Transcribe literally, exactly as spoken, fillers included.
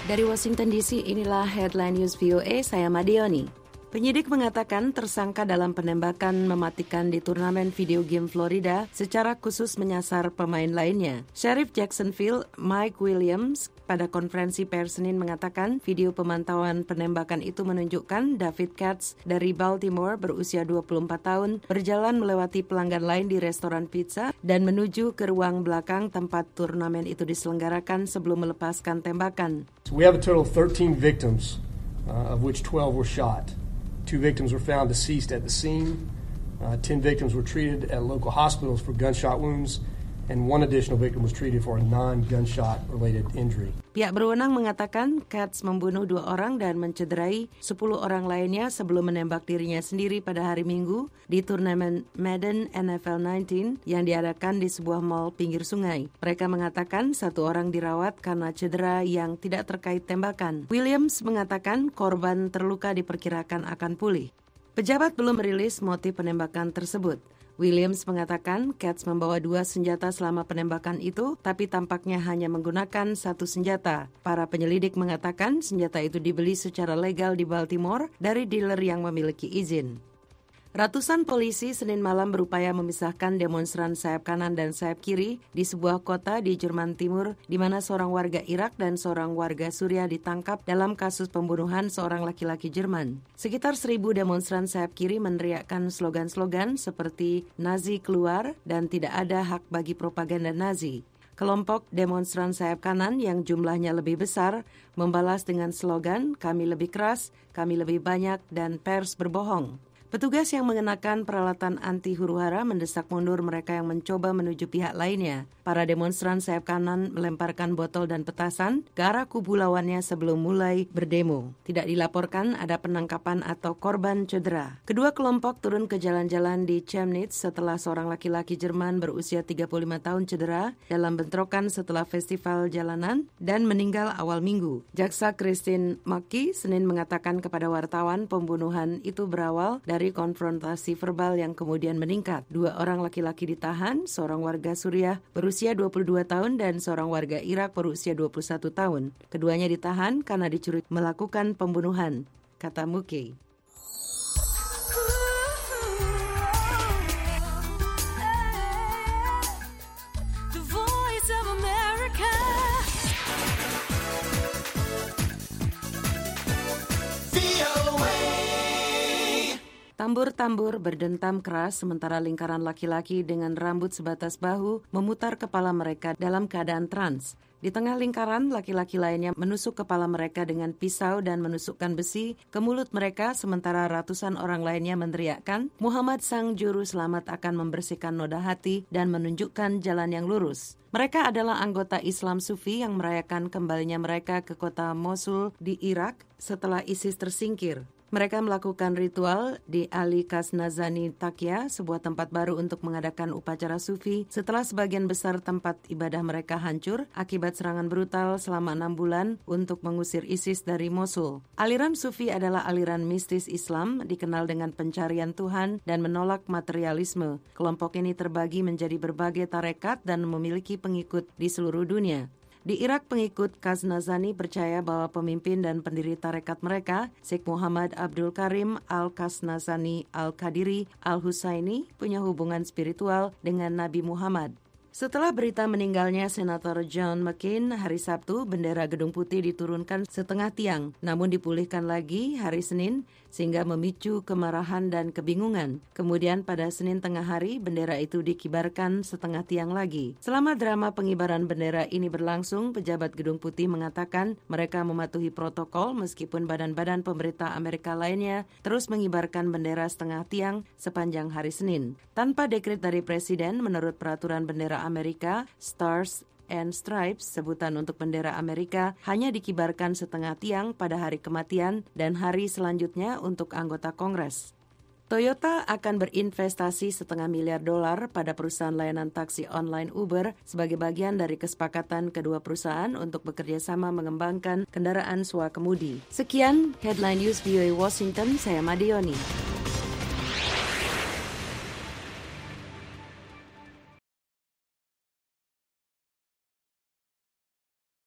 Dari Washington D C, inilah Headline News V O A, saya Madioni. Penyidik mengatakan tersangka dalam penembakan mematikan di turnamen video game Florida secara khusus menyasar pemain lainnya. Sheriff Jacksonville, Mike Williams, pada konferensi pers Senin mengatakan video pemantauan penembakan itu menunjukkan David Katz dari Baltimore berusia dua puluh empat tahun berjalan melewati pelanggan lain di restoran pizza dan menuju ke ruang belakang tempat turnamen itu diselenggarakan sebelum melepaskan tembakan. So we have a total of thirteen victims, uh, of which twelve were shot. Two victims were found deceased at the scene. Uh, ten victims were treated at local hospitals for gunshot wounds, and one additional victim was treated for a non-gunshot-related injury. Pihak berwenang mengatakan Katz membunuh dua orang dan mencederai sepuluh orang lainnya sebelum menembak dirinya sendiri pada hari Minggu di turnamen Madden N F L sembilan belas yang diadakan di sebuah mall pinggir sungai. Mereka mengatakan satu orang dirawat karena cedera yang tidak terkait tembakan. Williams mengatakan korban terluka diperkirakan akan pulih. Pejabat belum merilis motif penembakan tersebut. Williams mengatakan Katz membawa dua senjata selama penembakan itu, tapi tampaknya hanya menggunakan satu senjata. Para penyelidik mengatakan senjata itu dibeli secara legal di Baltimore dari dealer yang memiliki izin. Ratusan polisi Senin malam berupaya memisahkan demonstran sayap kanan dan sayap kiri di sebuah kota di Jerman Timur di mana seorang warga Irak dan seorang warga Suriah ditangkap dalam kasus pembunuhan seorang laki-laki Jerman. Sekitar seribu demonstran sayap kiri meneriakkan slogan-slogan seperti Nazi keluar dan tidak ada hak bagi propaganda Nazi. Kelompok demonstran sayap kanan yang jumlahnya lebih besar membalas dengan slogan kami lebih keras, kami lebih banyak, dan pers berbohong. Petugas yang mengenakan peralatan anti huru-hara mendesak mundur mereka yang mencoba menuju pihak lainnya. Para demonstran sayap kanan melemparkan botol dan petasan ke arah kubu lawannya sebelum mulai berdemo. Tidak dilaporkan ada penangkapan atau korban cedera. Kedua kelompok turun ke jalan-jalan di Chemnitz setelah seorang laki-laki Jerman berusia tiga puluh lima tahun cedera dalam bentrokan setelah festival jalanan dan meninggal awal minggu. Jaksa Christine Maki Senin mengatakan kepada wartawan pembunuhan itu berawal dari dari konfrontasi verbal yang kemudian meningkat. Dua orang laki-laki ditahan, seorang warga Suriah berusia dua puluh dua tahun dan seorang warga Irak berusia dua puluh satu tahun. Keduanya ditahan karena dicurigai melakukan pembunuhan, kata Muki. Tambur-tambur berdentam keras sementara lingkaran laki-laki dengan rambut sebatas bahu memutar kepala mereka dalam keadaan trans. Di tengah lingkaran, laki-laki lainnya menusuk kepala mereka dengan pisau dan menusukkan besi ke mulut mereka sementara ratusan orang lainnya meneriakkan, Muhammad Sang Juru Selamat akan membersihkan noda hati dan menunjukkan jalan yang lurus. Mereka adalah anggota Islam Sufi yang merayakan kembalinya mereka ke kota Mosul di Irak setelah ISIS tersingkir. Mereka melakukan ritual di Ali Kasnazani Takya, sebuah tempat baru untuk mengadakan upacara sufi setelah sebagian besar tempat ibadah mereka hancur akibat serangan brutal selama enam bulan untuk mengusir ISIS dari Mosul. Aliran sufi adalah aliran mistis Islam, dikenal dengan pencarian Tuhan dan menolak materialisme. Kelompok ini terbagi menjadi berbagai tarekat dan memiliki pengikut di seluruh dunia. Di Irak, pengikut Kasnazani percaya bahwa pemimpin dan pendiri tarekat mereka, Syekh Muhammad Abdul Karim Al-Kasnazani Al-Qadiri Al-Husaini, punya hubungan spiritual dengan Nabi Muhammad. Setelah berita meninggalnya Senator John McCain hari Sabtu, bendera Gedung Putih diturunkan setengah tiang, namun dipulihkan lagi hari Senin sehingga memicu kemarahan dan kebingungan. Kemudian pada Senin tengah hari, bendera itu dikibarkan setengah tiang lagi. Selama drama pengibaran bendera ini berlangsung, pejabat Gedung Putih mengatakan mereka mematuhi protokol meskipun badan-badan pemerintah Amerika lainnya terus mengibarkan bendera setengah tiang sepanjang hari Senin. Tanpa dekret dari Presiden, menurut peraturan bendera Amerika, Stars and Stripes, sebutan untuk bendera Amerika, hanya dikibarkan setengah tiang pada hari kematian dan hari selanjutnya untuk anggota Kongres. Toyota akan berinvestasi setengah miliar dolar pada perusahaan layanan taksi online Uber sebagai bagian dari kesepakatan kedua perusahaan untuk bekerja sama mengembangkan kendaraan swakemudi. Sekian Headline News V O A Washington, saya Madioni.